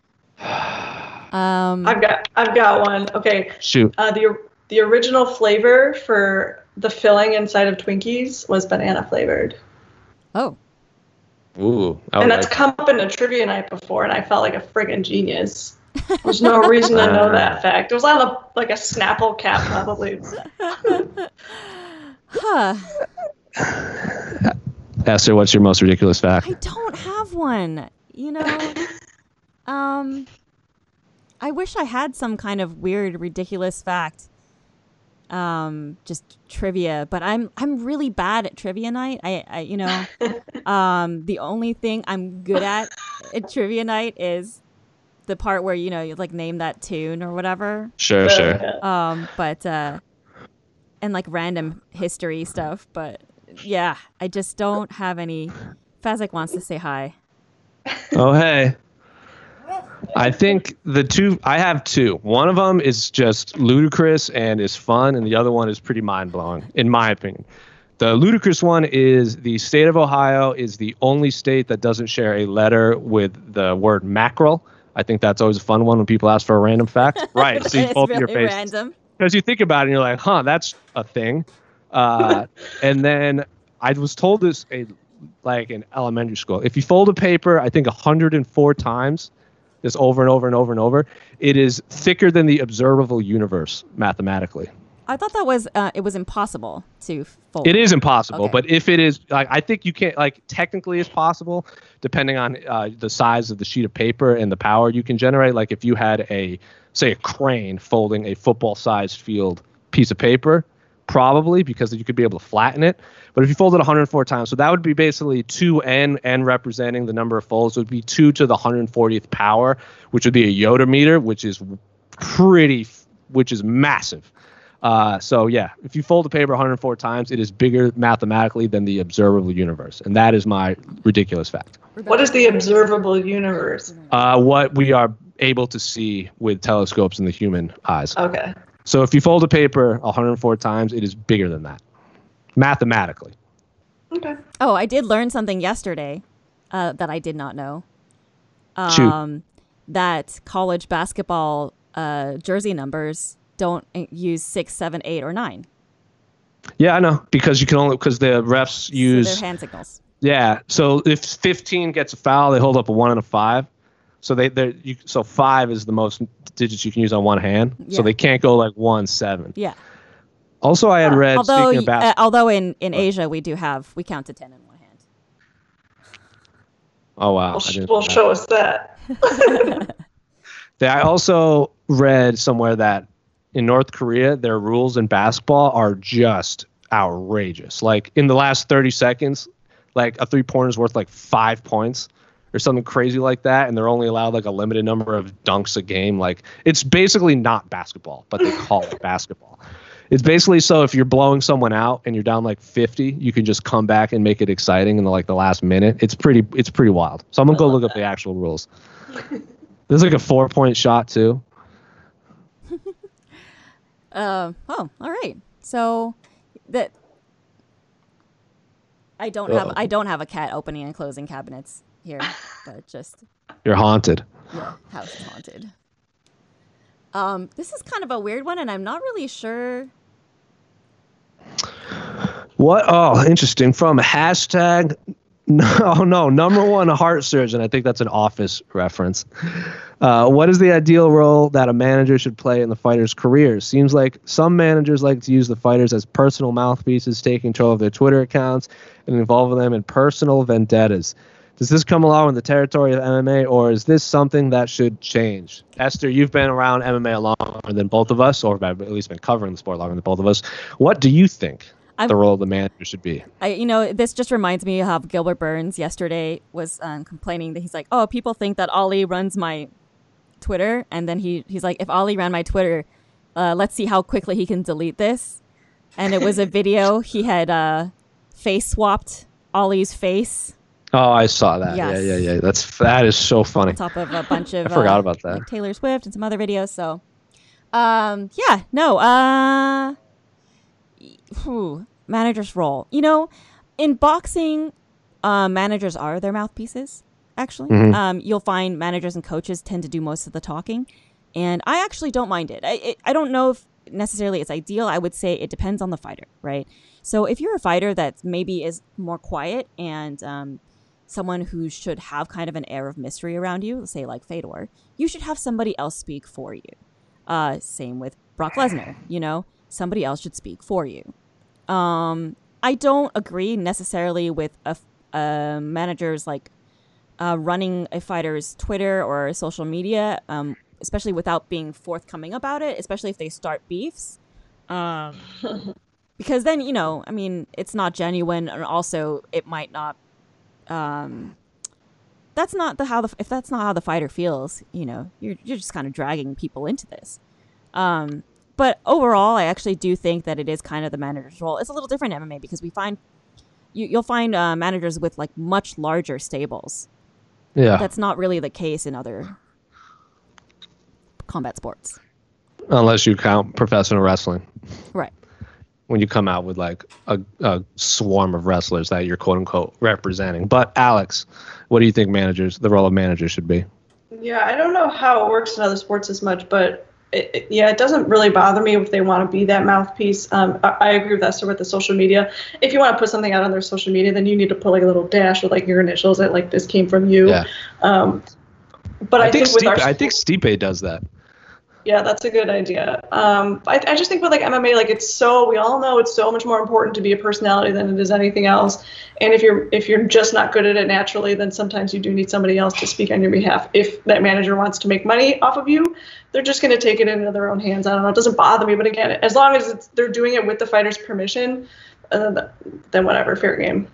Yeah. I've got one. Okay. Shoot. The original flavor for the filling inside of Twinkies was banana flavored. Oh. Ooh. And that's come up in a trivia night before, and I felt like a friggin' genius. There's no reason to know that fact. It was on a Snapple cap, probably. Huh. Esther, what's your most ridiculous fact? I don't have one. You know, I wish I had some kind of weird, ridiculous fact. Just trivia, but I'm really bad at trivia night. I you know, the only thing I'm good at trivia night is the part where, you know, you like name that tune or whatever. Sure. But and like random history stuff, but yeah, I just don't have any. Fazek wants to say hi. Oh, hey. I think I have two. One of them is just ludicrous and is fun, and the other one is pretty mind-blowing, in my opinion. The ludicrous one is the state of Ohio is the only state that doesn't share a letter with the word mackerel. I think that's always a fun one when people ask for a random fact. Right, see both really of your faces. random. Because you think about it and you're like, huh, that's a thing. And then I was told this like in elementary school. If you fold a paper, I think 104 times, this over and over and over and over, it is thicker than the observable universe mathematically. I thought that was it was impossible to fold. It is impossible, Okay. but if it is, like, I think you can't, like, technically it's possible, depending on the size of the sheet of paper and the power you can generate. Like, if you had say a crane folding a football-sized field piece of paper, probably, because you could be able to flatten it. But if you fold it 104 times, so that would be basically 2n, n representing the number of folds, would be 2 to the 140th power, which would be a yodometer, which is massive. So yeah, if you fold the paper 104 times, it is bigger mathematically than the observable universe. And that is my ridiculous fact. What is the observable universe? What we are able to see with telescopes in the human eyes. Okay. So if you fold a paper 104 times, it is bigger than that, mathematically. Okay. Oh, I did learn something yesterday that I did not know. Shoot. That college basketball jersey numbers don't use 6, 7, 8, or 9. Yeah, I know, because the refs use. So they're hand signals. Yeah, so if 15 gets a foul, they hold up a 1 and a 5. So so 5 is the most digits you can use on one hand. Yeah. So they can't go like 1, 7. Yeah. Also, I had read. Speaking of basketball, Although in Asia we count to 10 in one hand. oh wow! Well, show us that. I also read somewhere that in North Korea, their rules in basketball are just outrageous. Like in the last 30 seconds, like a 3-pointer is worth like 5 points or something crazy like that, and they're only allowed like a limited number of dunks a game. Like, it's basically not basketball, but they call it basketball. It's basically so if you're blowing someone out and you're down like 50, you can just come back and make it exciting in the last minute. It's pretty wild. So I'm gonna go look up the actual rules. There's like a 4-point shot too. Oh, all right. So that I don't have a cat opening and closing cabinets here, but just You're haunted. yeah, house is haunted. This is kind of a weird one, and I'm not really sure. What? Oh, interesting. From hashtag. No, number one heart surgeon. I think that's an Office reference. What is the ideal role that a manager should play in the fighters' careers? Seems like some managers like to use the fighters as personal mouthpieces, taking control of their Twitter accounts and involving them in personal vendettas. Does this come along with the territory of MMA, or is this something that should change? Esther, you've been around MMA longer than both of us, or have at least been covering the sport longer than both of us. What do you think the role of the manager should be? This just reminds me of how Gilbert Burns yesterday was complaining that he's like, oh, people think that Ali runs my Twitter. And then he's like, if Ali ran my Twitter, let's see how quickly he can delete this. And it was a video. He had face swapped Ali's face. Oh, I saw that. Yes. Yeah. That is so funny. On top of a bunch of I forgot about that. like Taylor Swift and some other videos. So, manager's role. In boxing, managers are their mouthpieces. Actually, you'll find managers and coaches tend to do most of the talking, and I actually don't mind it. I don't know if necessarily it's ideal. I would say it depends on the fighter, right? So if you're a fighter that maybe is more quiet and someone who should have kind of an air of mystery around you, say like Fedor, you should have somebody else speak for Same with Brock Lesnar, somebody else should speak for you. I don't agree necessarily with a manager's like running a fighter's Twitter or social media, especially without being forthcoming about it, especially if they start beefs. Because then, you know, I mean, it's not genuine, and also it might not. That's not if that's not how the fighter feels, you know, you're just kind of dragging people into this. But overall, I actually do think that it is kind of the manager's role. It's a little different in MMA because we find you'll find managers with like much larger stables. Yeah. That's not really the case in other combat sports. Unless you count professional wrestling. Right. When you come out with like a swarm of wrestlers that you're quote unquote representing. But Alex, what do you think the role of manager should be? Yeah, I don't know how it works in other sports as much, but it doesn't really bother me if they want to be that mouthpiece. I agree with Esther with the social media. If you want to put something out on their social media, then you need to put like a little dash with like your initials that like this came from you. Yeah. But I think Stipe does that. Yeah, that's a good idea. I just think with like MMA, like we all know it's so much more important to be a personality than it is anything else. And if you're just not good at it naturally, then sometimes you do need somebody else to speak on your behalf. If that manager wants to make money off of you, they're just going to take it into their own hands. I don't know. It doesn't bother me, but again, as long as they're doing it with the fighter's permission, then whatever, fair game.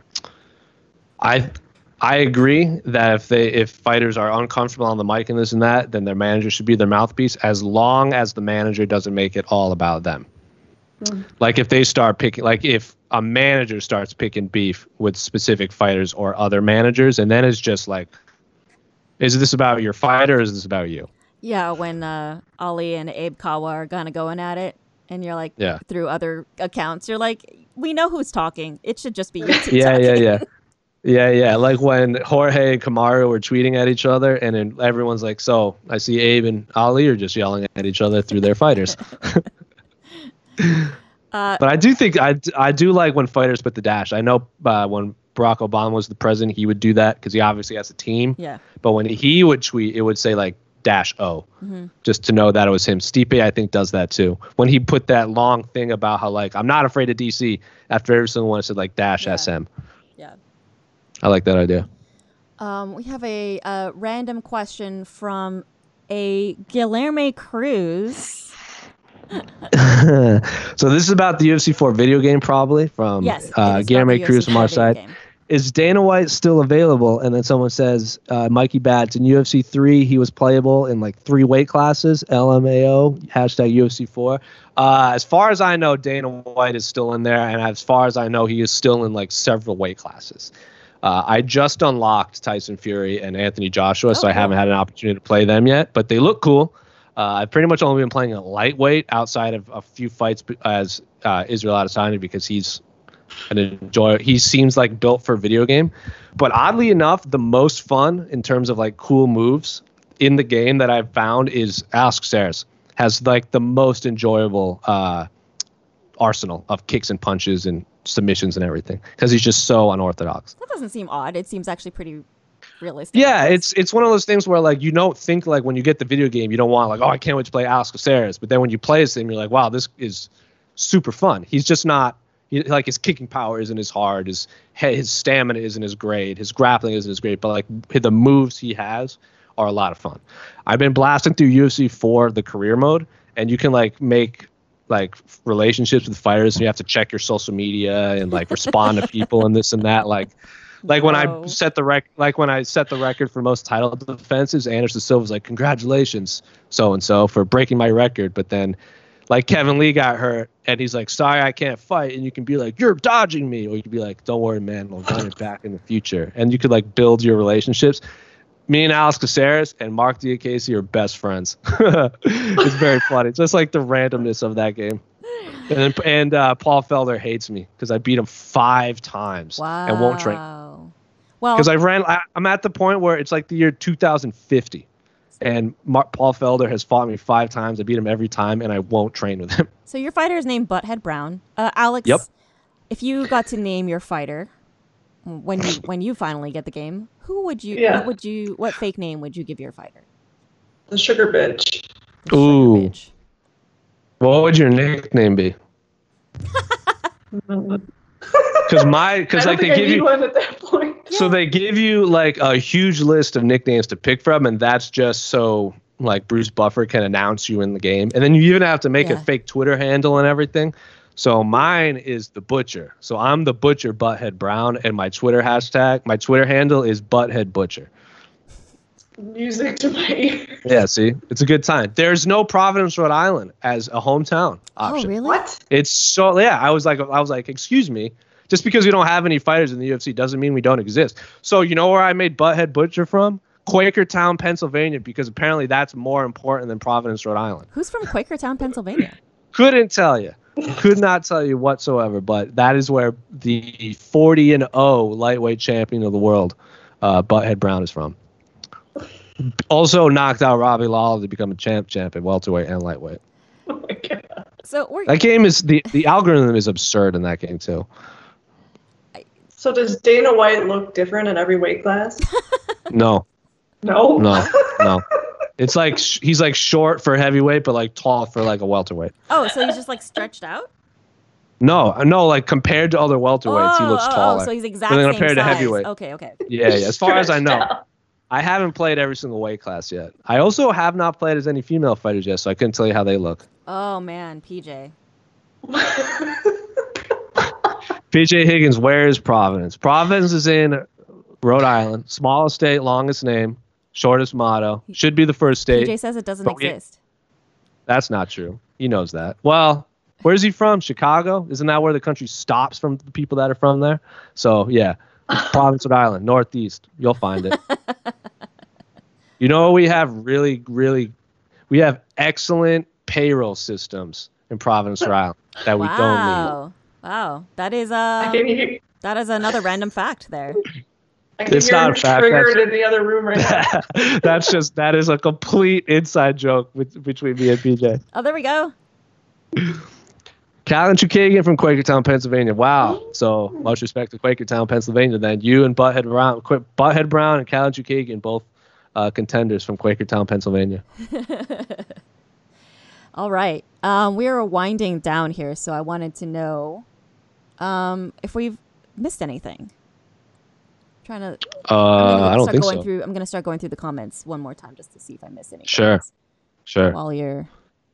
I agree that if fighters are uncomfortable on the mic and this and that, then their manager should be their mouthpiece, as long as the manager doesn't make it all about them. Like if they start picking, like if a manager starts picking beef with specific fighters or other managers, and then it's just like, is this about your fighter or is this about you? Yeah, when Ali and Abe Kawa are kind of going at it, and you're like, through other accounts, you're like, we know who's talking. It should just be you two talking. Yeah. Like when Jorge and Kamaru were tweeting at each other, and then everyone's like, so I see Abe and Ali are just yelling at each other through their fighters. But I do think I do like when fighters put the dash. I know when Barack Obama was the president, he would do that because he obviously has a team. Yeah. But when he would tweet, it would say like -O, just to know that it was him. Stipe, I think, does that too. When he put that long thing about how like I'm not afraid of DC, after every single one it said like -SM. Yeah. I like that idea. We have a random question from a Guilherme Cruz. So this is about the UFC 4 video game, probably from Guilherme Cruz from our side. Game. Is Dana White still available? And then someone says, Mikey Bats, in UFC 3, he was playable in like 3 weight classes, LMAO, #UFC 4. As far as I know, Dana White is still in there. And as far as I know, he is still in like several weight classes. I just unlocked Tyson Fury and Anthony Joshua, so I haven't had an opportunity to play them yet, but they look cool. I've pretty much only been playing a lightweight outside of a few fights as Israel Adesanya because he's an enjoyer. He seems like built for a video game. But oddly enough, the most fun in terms of like cool moves in the game that I've found is Alex Caceres has like the most enjoyable arsenal of kicks and punches and submissions and everything because he's just so unorthodox. That doesn't seem odd. It seems actually pretty realistic. Yeah, it's one of those things where like you don't think like when you get the video game you don't want like, oh, I can't wait to play Alex Caceres, but then when you play this thing you're like, wow, this is super fun. He's just not like his kicking power isn't as hard, his stamina isn't as great, his grappling isn't as great, but like the moves he has are a lot of fun. I've been blasting through UFC 4 the career mode, and you can like make like relationships with fighters, and you have to check your social media and like respond to people and this and that. Like when I set the record for most title defenses, Anderson Silva's like, congratulations, so and so, for breaking my record. But then, like Kevin Lee got hurt, and he's like, sorry, I can't fight. And you can be like, you're dodging me, or you can be like, don't worry, man, I'll run it back in the future. And you could like build your relationships. Me and Alex Caceres and Mark Diakese are best friends. It's very funny. It's just like the randomness of that game. And Paul Felder hates me because I beat him 5 times and won't train. Well, because I'm at the point where it's like the year 2050, and Paul Felder has fought me 5 times. I beat him every time, and I won't train with him. So your fighter is named Butthead Brown. Alex, yep. If you got to name your fighter when you finally get the game, who would you? Yeah. What fake name would you give your fighter? The Sugar Bitch. Ooh. What would your nickname be? Because I like don't think I need one at that point. so they give you like a huge list of nicknames to pick from, and that's just so like Bruce Buffer can announce you in the game, and then you even have to make a fake Twitter handle and everything. So mine is the Butcher. So I'm the Butcher Butthead Brown, and my Twitter handle is Butthead Butcher. Music to my ears. Yeah, see, it's a good time. There's no Providence, Rhode Island as a hometown option. Oh, really? What? It's so I was like, excuse me, just because we don't have any fighters in the UFC doesn't mean we don't exist. So you know where I made Butthead Butcher from? Quakertown, Pennsylvania, because apparently that's more important than Providence, Rhode Island. Who's from Quakertown, Pennsylvania? Couldn't tell you. Could not tell you whatsoever, but that is where the 40-0 lightweight champion of the world, Butthead Brown, is from. Also knocked out Robbie Lawler to become a champ at welterweight and lightweight. Oh my god. So That game is the algorithm is absurd in that game too. So does Dana White look different in every weight class? No. No. It's like he's like short for heavyweight, but like tall for like a welterweight. Oh, so he's just like stretched out? No, like compared to other welterweights, he looks taller. So he's exactly But then same compared to size. heavyweight. Okay. Yeah. As far as I know. I haven't played every single weight class yet. I also have not played as any female fighters yet, so I couldn't tell you how they look. Oh man, PJ. PJ Higgins, where is Providence? Providence is in Rhode Island. Smallest state, longest name, shortest motto. Should be the first state. PJ says it doesn't But exist. That's not true. He knows that. Well, where's he from? Chicago? Isn't that where the country stops from the people that are from there? So, yeah. Providence, Rhode Island, Northeast. You'll find it. You know, we have we have excellent payroll systems in Providence, Rhode Island that we don't need. Wow. That is I can hear, another random fact there. I can It's hear not him a fact, triggered in the other room right now. That is a complete inside joke between me and PJ. Oh, there we go. Callan Chukagian from Quakertown, Pennsylvania. Wow. So much respect to Quakertown, Pennsylvania. Then you and Butthead Brown and Callan Chukagian, both contenders from Quakertown, Pennsylvania. All right. We are winding down here, so I wanted to know if we've missed anything. Trying to. I don't think so. I'm going to start going through the comments one more time just to see if I miss anything. Sure. While you're.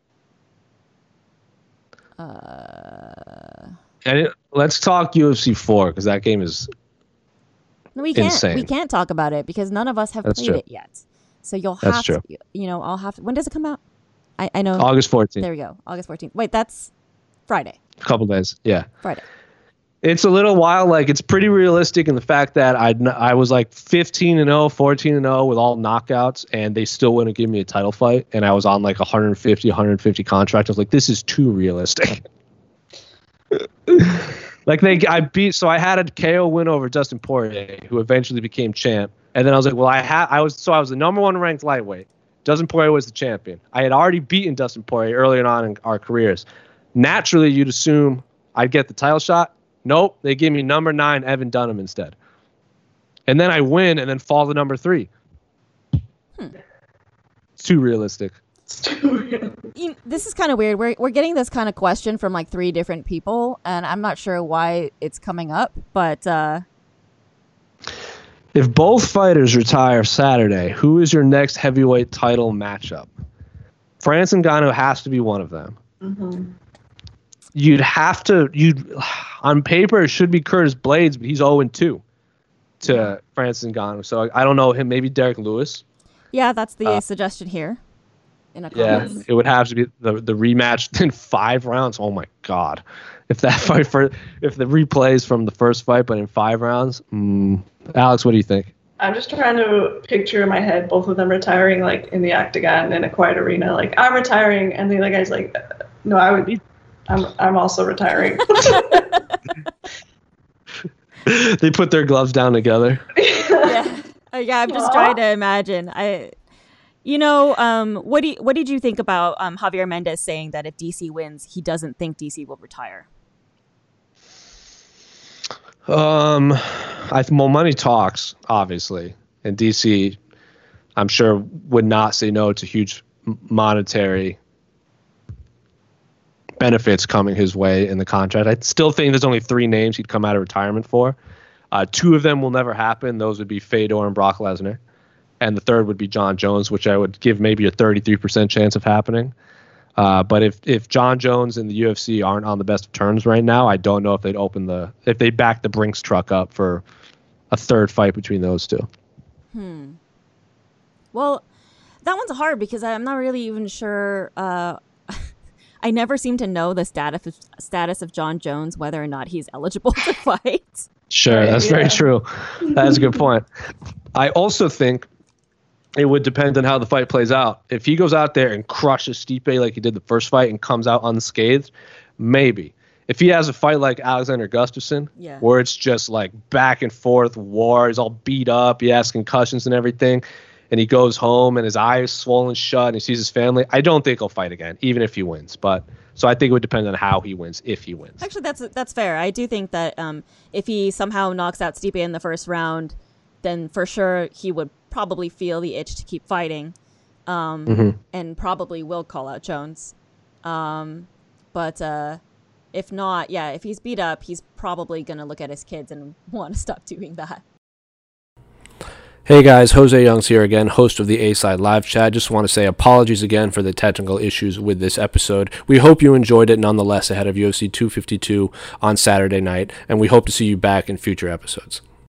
And let's talk UFC 4 because that game is No, we can't. insane. We can't talk about it because none of us have That's played true. it yet. So you'll have That's to. true. I'll have to. When does it come out? I know. August 14th. There we go. August 14th. Wait, that's Friday. A couple days. Yeah. Friday. It's a little while. Like it's pretty realistic in the fact that I was like 15-0, 14-0 with all knockouts, and they still wouldn't give me a title fight. And I was on like 150 contract. I was like, this is too realistic. So I had a KO win over Dustin Poirier, who eventually became champ. And then I was like, well, I was the number one ranked lightweight. Dustin Poirier was the champion. I had already beaten Dustin Poirier earlier on in our careers. Naturally, you'd assume I'd get the title shot. Nope, they gave me number 9 Evan Dunham instead. And then I win and then fall to number 3. It's too realistic. This is kind of weird. We're getting this kind of question from like 3 different people, and I'm not sure why it's coming up, but if both fighters retire Saturday, who is your next heavyweight title matchup? Francis Ngannou has to be one of them. Mm-hmm. On paper, it should be Curtis Blades, but he's 0-2 to Francis Ngannou. So I don't know him. Maybe Derek Lewis. yeah, that's the suggestion here. In a comments. It would have to be the rematch in 5 rounds. Oh my God. If that fight if the replays from the first fight, but in 5 rounds, Alex, what do you think? I'm just trying to picture in my head both of them retiring like in the octagon in a quiet arena. Like I'm retiring, and the other guy's like, no, I'm also retiring. They put their gloves down together. Yeah, I'm just trying to imagine. What did you think about Javier Mendez saying that if DC wins, he doesn't think DC will retire? Money talks, obviously, and DC, I'm sure, would not say no to huge monetary benefits coming his way in the contract. I still think there's only 3 names he'd come out of retirement for. 2 of them will never happen. Those would be Fedor and Brock Lesnar. And the third would be John Jones, which I would give maybe a 33% chance of happening. But if John Jones and the UFC aren't on the best of terms right now, I don't know if they'd back the Brinks truck up for a third fight between those two. Well, that one's hard because I'm not really even sure. I never seem to know the status of John Jones, whether or not he's eligible to fight. Sure, that's very true. That's a good point. I also think it would depend on how the fight plays out. If he goes out there and crushes Stipe like he did the first fight and comes out unscathed, maybe. If he has a fight like Alexander Gustafsson, where it's just like back and forth war, he's all beat up, he has concussions and everything, and he goes home and his eye is swollen shut and he sees his family, I don't think he'll fight again, even if he wins. So I think it would depend on how he wins, if he wins. Actually, that's fair. I do think that if he somehow knocks out Stipe in the first round, then for sure he would probably feel the itch to keep fighting, and probably will call out Jones. But if not, if he's beat up, he's probably going to look at his kids and want to stop doing that. Hey guys, Jose Youngs here again, host of the A-Side Live Chat. Just want to say apologies again for the technical issues with this episode. We hope you enjoyed it nonetheless ahead of UFC 252 on Saturday night, and we hope to see you back in future episodes.